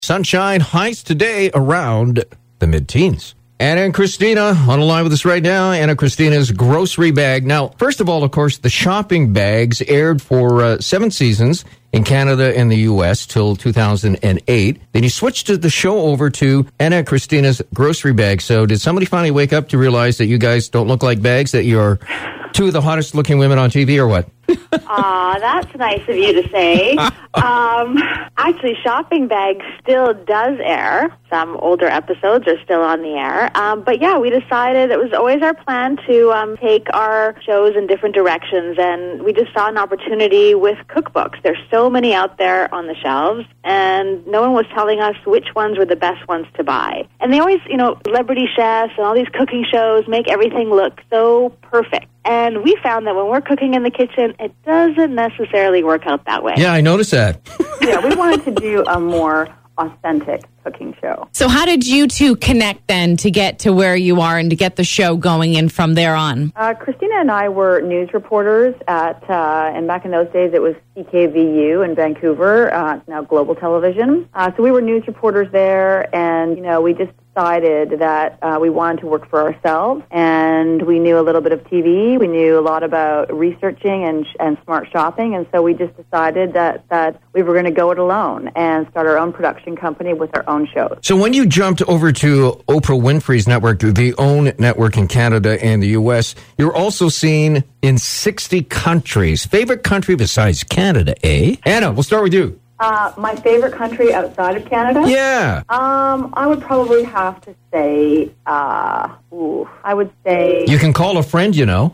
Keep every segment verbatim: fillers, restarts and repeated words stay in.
Sunshine, highs today around the mid-teens. Anna and Christina on the line with us right now. Anna Christina's Grocery Bag. Now, first of all, of course, the shopping bags aired for uh, seven seasons in Canada and the U S till two thousand eight. Then you switched to the show over to Anna and Christina's Grocery Bag. So did somebody finally wake up to realize that you guys don't look like bags, that you're two of the hottest looking women on T V, or what? Aw, that's nice of you to say. Um, actually, Shopping Bag still does air. Some older episodes are still on the air. Um, but yeah, we decided it was always our plan to um, take our shows in different directions, and we just saw an opportunity with cookbooks. There's so many out there on the shelves, and no one was telling us which ones were the best ones to buy. And they always, you know, celebrity chefs and all these cooking shows make everything look so perfect. And we found that when we're cooking in the kitchen, it doesn't necessarily work out that way. Yeah, I noticed that. Yeah, we wanted to do a more authentic cooking show. So how did you two connect then to get to where you are and to get the show going and from there on? Uh, Christina and I were news reporters at, uh, and back in those days it was C K V U in Vancouver, uh, now Global Television. Uh, so we were news reporters there, and, you know, we just decided that uh, we wanted to work for ourselves, and we knew a little bit of T V. We knew a lot about researching and and smart shopping, and so we just decided that, that we were going to go it alone and start our own production company with our own shows. So when you jumped over to Oprah Winfrey's network, the OWN network in Canada and the U S, you're also seen in sixty countries. Favorite country besides Canada, eh? Anna, we'll start with you. Uh, my favorite country outside of Canada? Yeah. Um, I would probably have to say, uh, ooh, I would say... You can call a friend, you know.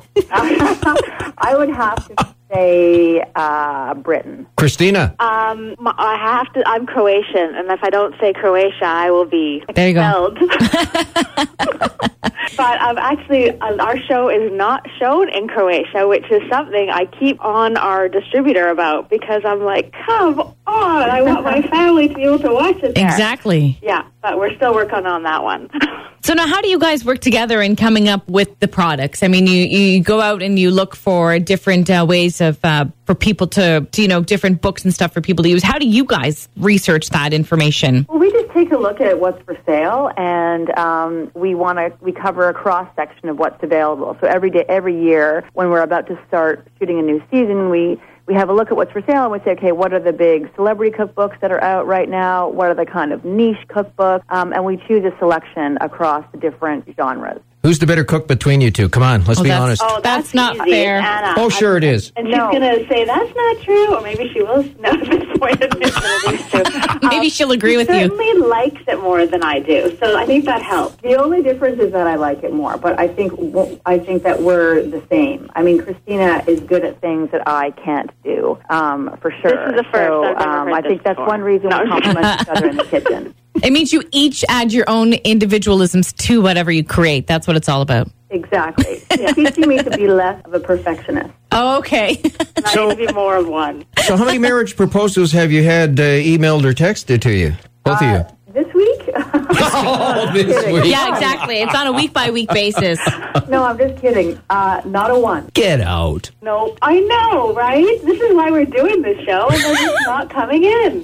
I would have to say uh, Britain. Christina? Um, I have to. I'm Croatian, and if I don't say Croatia, I will be There you go. expelled. But um, actually, uh, our show is not shown in Croatia, which is something I keep on our distributor about, because I'm like, come on, I want my family to be able to watch it there. Exactly. Yeah, but we're still working on that one. So now how do you guys work together in coming up with the products? I mean, you, you go out and you look for different uh, ways of uh, for people to, to, you know, different books and stuff for people to use. How do you guys research that information? Well, we just take a look at what's for sale, and um, we want to we cover a cross section of what's available. So every day, every year, when we're about to start shooting a new season, we we have a look at what's for sale, and we say, okay, what are the big celebrity cookbooks that are out right now? What are the kind of niche cookbooks? Um, and we choose a selection across the different genres. Who's the better cook between you two? Come on, let's Oh, be that's- honest. Oh, that's, That's not easy. fair. Anna. Oh, sure it is. And she's No. going to say, that's not true, or maybe she will. No, at this point, it is true. Maybe she'll agree with she you. certainly likes it more than I do, so I think that helps. The only difference is that I like it more, but I think I think that we're the same. I mean, Christina is good at things that I can't do, um, for sure. This is the first. So I've never um, heard I think this that's before. one reason No. we complement each other in the kitchen. It means you each add your own individualisms to whatever you create. That's what it's all about. Exactly. It's teaching me to be less of a perfectionist. Oh, okay. I So- need to be more of one. So how many marriage proposals have you had uh, emailed or texted to you? Both of you? Uh, this week? Oh, this kidding. week. Yeah, exactly. It's on a week-by-week basis. No, I'm just kidding. Uh, not a one. Get out. No, I know, right? This is why we're doing this show, and they're just not coming in.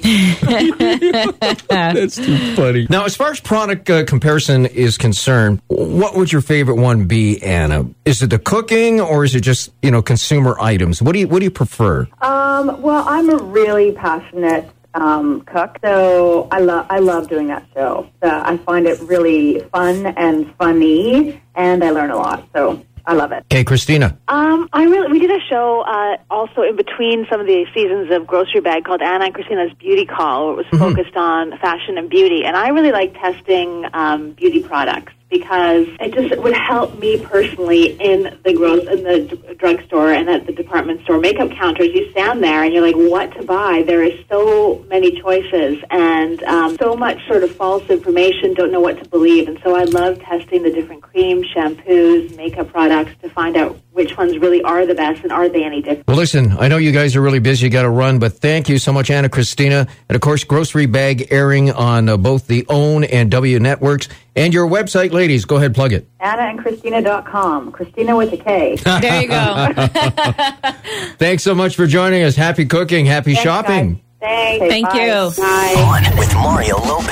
That's too funny. Now, as far as product uh, comparison is concerned, what would your favorite one be, Anna? Is it the cooking, or is it just, you know, consumer items? What do you What do you prefer? Um, well, I'm a really passionate um, cook, so I love I love doing that show. Uh, I find it really fun and funny, and I learn a lot. So I love it. Okay, Christina. Um, I really we did a show uh, also in between some of the seasons of Grocery Bag called Anna and Christina's Beauty Call. It was Mm-hmm. focused on fashion and beauty, and I really like testing um, beauty products, because it just would help me personally in the gross in the d- drugstore and at the department store makeup counters. You stand there and you're like, what to buy? There is so many choices and um, so much sort of false information. Don't know what to believe, and so I love testing the different creams, shampoos, makeup products to find out which ones really are the best and are they any different. Well, listen, I know you guys are really busy. You got to run, but thank you so much, Anna, Christina. And, of course, Grocery Bag airing on uh, both the OWN and W networks. And your website, ladies, go ahead, plug it. Anna and Christina dot com. Christina with a K. There you go. Thanks so much for joining us. Happy cooking. Happy Thanks, shopping. guys. Thanks. Okay, Thank bye. you. Bye. On with Mario Lopez.